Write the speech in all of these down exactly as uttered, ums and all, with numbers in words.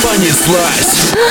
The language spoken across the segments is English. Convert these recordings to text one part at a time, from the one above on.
Понеслась.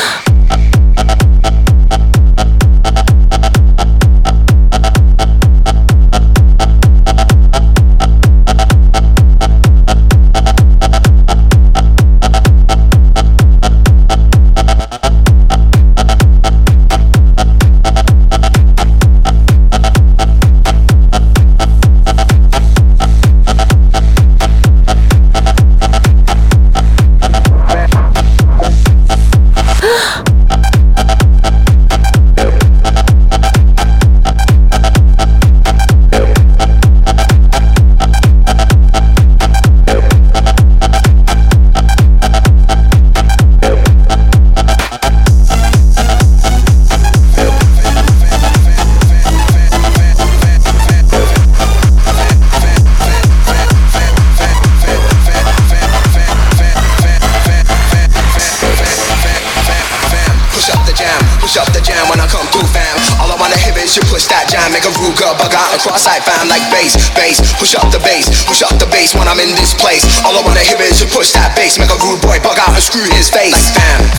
Push up the jam when I come through, fam. All I wanna hear is you push that jam. Make a rude girl bug out and cross-eyed, fam. Like bass, bass. Push up the bass, push up the bass when I'm in this place. All I wanna hear is you push that bass. Make a rude boy bug out and screw his face, like fam.